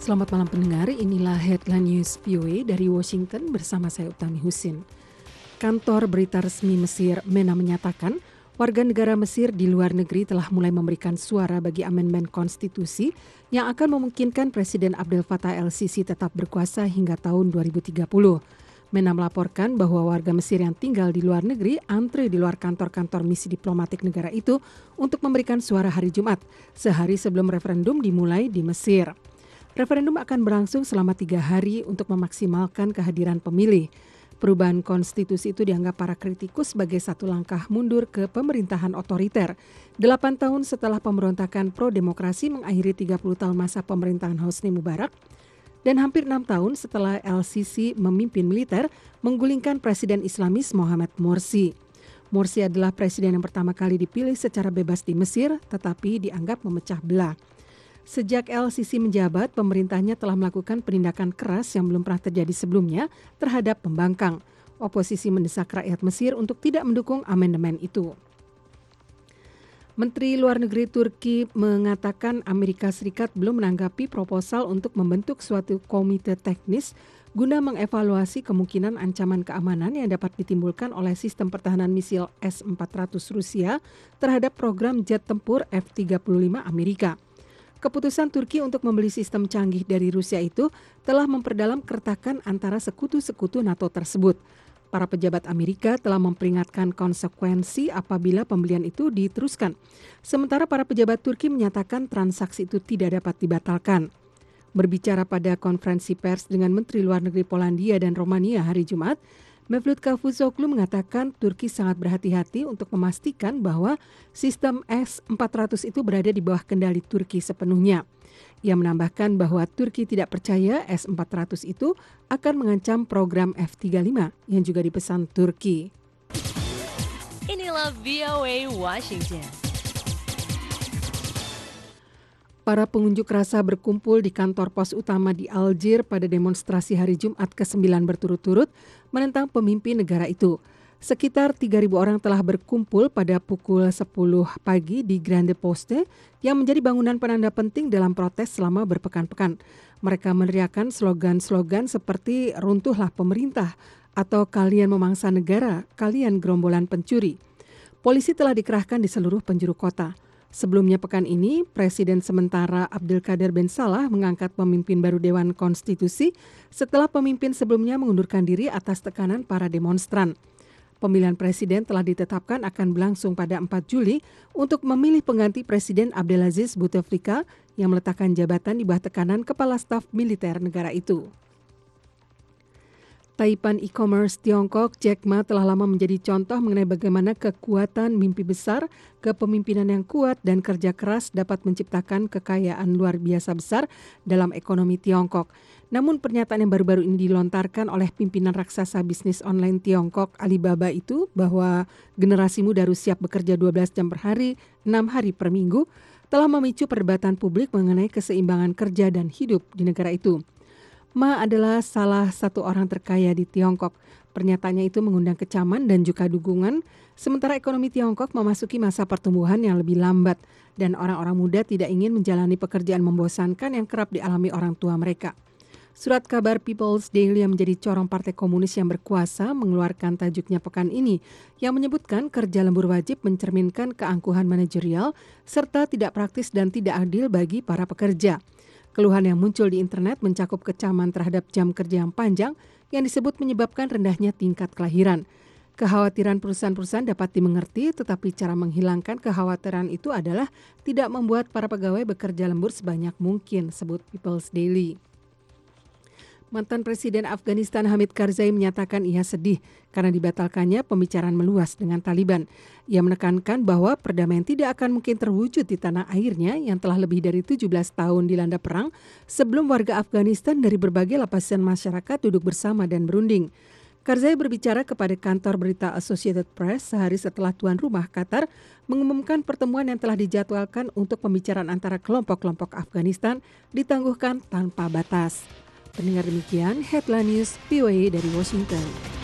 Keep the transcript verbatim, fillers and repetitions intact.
Selamat malam pendengar, inilah Headline News V O A dari Washington bersama saya Utami Husin. Kantor berita resmi Mesir MENA menyatakan warga negara Mesir di luar negeri telah mulai memberikan suara bagi amandemen konstitusi yang akan memungkinkan Presiden Abdel Fattah el-Sisi tetap berkuasa hingga tahun dua ribu tiga puluh. MENA melaporkan bahwa warga Mesir yang tinggal di luar negeri antre di luar kantor-kantor misi diplomatik negara itu untuk memberikan suara hari Jumat, sehari sebelum referendum dimulai di Mesir. Referendum akan berlangsung selama tiga hari untuk memaksimalkan kehadiran pemilih. Perubahan konstitusi itu dianggap para kritikus sebagai satu langkah mundur ke pemerintahan otoriter. Delapan tahun setelah pemberontakan pro-demokrasi mengakhiri tiga puluh tahun masa pemerintahan Hosni Mubarak, dan hampir enam tahun setelah el-Sisi memimpin militer menggulingkan Presiden Islamis Mohamed Morsi. Morsi adalah presiden yang pertama kali dipilih secara bebas di Mesir, tetapi dianggap memecah belah. Sejak el-Sisi menjabat, pemerintahnya telah melakukan penindakan keras yang belum pernah terjadi sebelumnya terhadap pembangkang. Oposisi mendesak rakyat Mesir untuk tidak mendukung amandemen itu. Menteri Luar Negeri Turki mengatakan Amerika Serikat belum menanggapi proposal untuk membentuk suatu komite teknis guna mengevaluasi kemungkinan ancaman keamanan yang dapat ditimbulkan oleh sistem pertahanan misil S empat ratus Rusia terhadap program jet tempur F tiga puluh lima Amerika. Keputusan Turki untuk membeli sistem canggih dari Rusia itu telah memperdalam keretakan antara sekutu-sekutu NATO tersebut. Para pejabat Amerika telah memperingatkan konsekuensi apabila pembelian itu diteruskan. Sementara para pejabat Turki menyatakan transaksi itu tidak dapat dibatalkan. Berbicara pada konferensi pers dengan Menteri Luar Negeri Polandia dan Romania hari Jumat, Mevlut Cavusoglu mengatakan Turki sangat berhati-hati untuk memastikan bahwa sistem S empat ratus itu berada di bawah kendali Turki sepenuhnya. Ia menambahkan bahwa Turki tidak percaya S empat ratus itu akan mengancam program F tiga puluh lima yang juga dipesan Turki. Inilah V O A Washington. Para pengunjuk rasa berkumpul di kantor pos utama di Algier pada demonstrasi hari Jumat kesembilan berturut-turut menentang pemimpin negara itu. Sekitar tiga ribu orang telah berkumpul pada pukul sepuluh pagi di Grande Poste yang menjadi bangunan penanda penting dalam protes selama berpekan-pekan. Mereka meneriakkan slogan-slogan seperti runtuhlah pemerintah atau kalian memangsa negara, kalian gerombolan pencuri. Polisi telah dikerahkan di seluruh penjuru kota. Sebelumnya pekan ini, Presiden sementara Abdelkader Ben Salah mengangkat pemimpin baru Dewan Konstitusi setelah pemimpin sebelumnya mengundurkan diri atas tekanan para demonstran. Pemilihan presiden telah ditetapkan akan berlangsung pada empat Juli untuk memilih pengganti Presiden Abdelaziz Bouteflika yang meletakkan jabatan di bawah tekanan kepala staf militer negara itu. Taipan e-commerce Tiongkok, Jack Ma, telah lama menjadi contoh mengenai bagaimana kekuatan mimpi besar, kepemimpinan yang kuat, dan kerja keras dapat menciptakan kekayaan luar biasa besar dalam ekonomi Tiongkok. Namun pernyataan yang baru-baru ini dilontarkan oleh pimpinan raksasa bisnis online Tiongkok Alibaba itu bahwa generasi muda harus siap bekerja dua belas jam per hari, enam hari per minggu, telah memicu perdebatan publik mengenai keseimbangan kerja dan hidup di negara itu. Ma adalah salah satu orang terkaya di Tiongkok. Pernyataannya itu mengundang kecaman dan juga dukungan, sementara ekonomi Tiongkok memasuki masa pertumbuhan yang lebih lambat dan orang-orang muda tidak ingin menjalani pekerjaan membosankan yang kerap dialami orang tua mereka. Surat kabar People's Daily yang menjadi corong partai komunis yang berkuasa mengeluarkan tajuknya pekan ini yang menyebutkan kerja lembur wajib mencerminkan keangkuhan manajerial serta tidak praktis dan tidak adil bagi para pekerja. Keluhan yang muncul di internet mencakup kecaman terhadap jam kerja yang panjang yang disebut menyebabkan rendahnya tingkat kelahiran. Kekhawatiran perusahaan-perusahaan dapat dimengerti, tetapi cara menghilangkan kekhawatiran itu adalah tidak membuat para pegawai bekerja lembur sebanyak mungkin, sebut People's Daily. Mantan Presiden Afghanistan Hamid Karzai menyatakan ia sedih karena dibatalkannya pembicaraan meluas dengan Taliban. Ia menekankan bahwa perdamaian tidak akan mungkin terwujud di tanah airnya yang telah lebih dari tujuh belas tahun dilanda perang sebelum warga Afghanistan dari berbagai lapisan masyarakat duduk bersama dan berunding. Karzai berbicara kepada kantor berita Associated Press sehari setelah tuan rumah Qatar mengumumkan pertemuan yang telah dijadwalkan untuk pembicaraan antara kelompok-kelompok Afghanistan ditangguhkan tanpa batas. Pendengar demikian, Headline News V O A dari Washington.